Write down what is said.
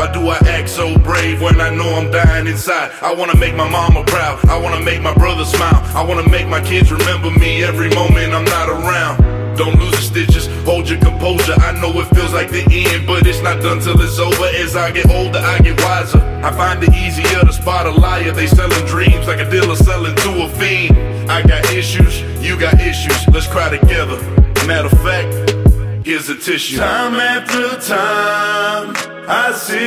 Why do I act so brave when I know I'm dying inside? I wanna make my mama proud, I wanna make my brother smile, I wanna make my kids remember me every moment I'm not around. Don't lose the stitches, hold your composure. I know it feels like the end, but it's not done till it's over. As I get older, I get wiser. I find it easier to spot a liar. They selling dreams like a dealer selling to a fiend. I got issues, you got issues. Let's cry together. Matter of fact, here's a tissue. Time after time, I see